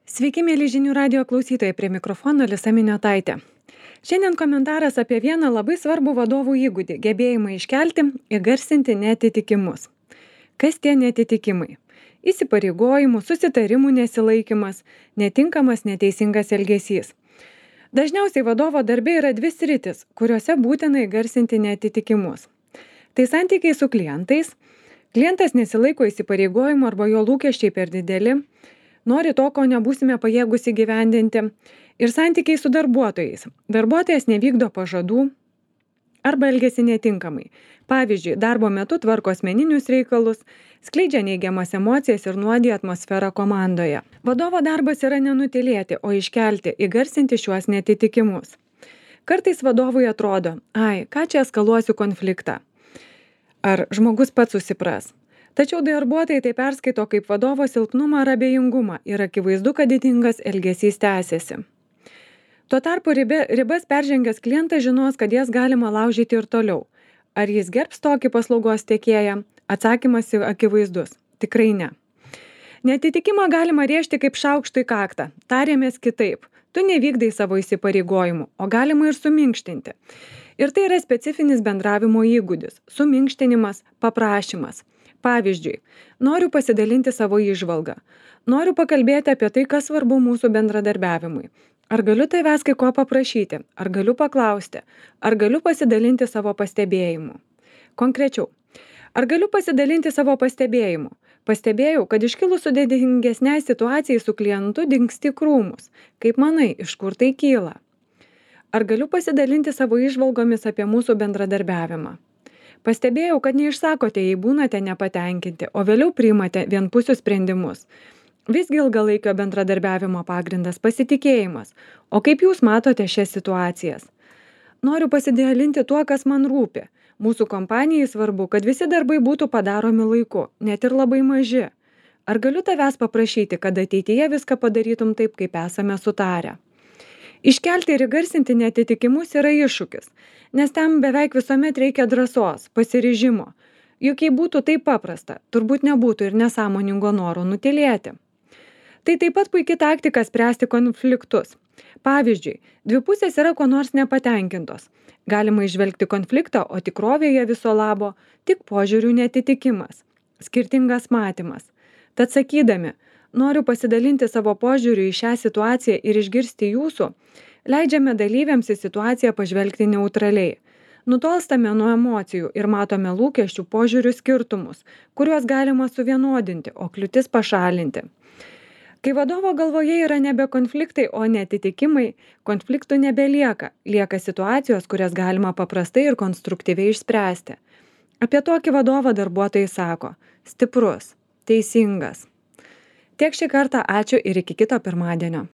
Sveiki, mėly žinių radio klausytojai, prie mikrofono Lisa Miniotaitė. Šiandien komentaras apie vieną labai svarbų vadovų įgūdį – gebėjimą iškelti, įgarsinti neatitikimus. Kas tie neatitikimai? Įsipareigojimų, susitarimų nesilaikymas, netinkamas, neteisingas elgesys. Dažniausiai vadovo darbe yra dvi sritis, kuriuose būtina įgarsinti neatitikimus. Tai santykiai su klientais. Klientas nesilaiko įsipareigojimų arba jo lūkesčiai per dideli, nori to, ko nebūsime pajėgus įgyvendinti, ir santykiai su darbuotojais. Darbuotojas nevykdo pažadų arba elgiasi netinkamai. Pavyzdžiui, darbo metu tvarko asmeninius reikalus, skleidžia neigiamas emocijas ir nuodija atmosferą komandoje. Vadovo darbas yra nenutylėti, o iškelti, įgarsinti šiuos neatitikimus. Kartais vadovui atrodo, ką čia eskaluosiu konfliktą. Ar žmogus pats susipras. Tačiau darbuotojai tai perskaito kaip vadovo silpnumą ar abejingumą ir akivaizdu, kad ydingas elgesys tęsiasi. Tuo tarpu ribas peržengęs klientas žinos, kad jas galima laužyti ir toliau. Ar jis gerbs tokį paslaugos tiekėją? Atsakymas akivaizdus. Tikrai ne. Neatitikimą galima rėžti kaip šaukštų į kaktą. Tarėmės kitaip. Tu nevykdai savo įsipareigojimų, o galima ir suminkštinti. Ir tai yra specifinis bendravimo įgūdis. Suminkštinimas, paprašymas. Pavyzdžiui, noriu pasidalinti savo įžvalgą. Noriu pakalbėti apie tai, kas svarbu mūsų bendradarbiavimui. Ar galiu tavęs kai ko paprašyti? Ar galiu paklausti? Ar galiu pasidalinti savo pastebėjimu? Konkrečiau, ar galiu pasidalinti savo pastebėjimu? Pastebėjau, kad iškilus sudėtingesnei situacijai su klientu dingsti krūmus. Kaip manai, iš kur tai kyla? Ar galiu pasidalinti savo įžvalgomis apie mūsų bendradarbiavimą? Pastebėjau, kad neišsakote, jei būnate nepatenkinti, o vėliau priimate vienpusius sprendimus. Visgi ilgalaikio bendradarbiavimo pagrindas pasitikėjimas. O kaip jūs matote šias situacijas? Noriu pasidalinti tuo, kas man rūpi. Mūsų kompanijai svarbu, kad visi darbai būtų padaromi laiku, net ir labai maži. Ar galiu tavęs paprašyti, kad ateityje viską padarytum taip, kaip esame sutarę? Iškelti ir įgarsinti neatitikimus yra iššūkis, nes tam beveik visuomet reikia drąsos, pasiryžimo. Juk jei būtų taip paprasta, turbūt nebūtų ir nesąmoningo noro nutylėti. Tai taip pat puikia taktika spręsti konfliktus. Pavyzdžiui, dvi pusės yra kuo nors nepatenkintos. Galima įžvelgti konfliktą, o tikrovėje viso labo tik požiūrių neatitikimas, skirtingas matymas. Tad sakydami, noriu pasidalinti savo požiūriu į šią situaciją ir išgirsti jūsų, leidžiame dalyviams į situaciją pažvelgti neutraliai. Nutolstame nuo emocijų ir matome lūkesčių požiūrių skirtumus, kuriuos galima suvienodinti, o kliūtis pašalinti. Kai vadovo galvoje yra nebe konfliktai, o neatitikimai, konfliktų nebelieka. Lieka situacijos, kurias galima paprastai ir konstruktyviai išspręsti. Apie tokį vadovą darbuotojai sako – stiprus, teisingas. Tiek šį kartą, ačiū ir iki kito pirmadienio.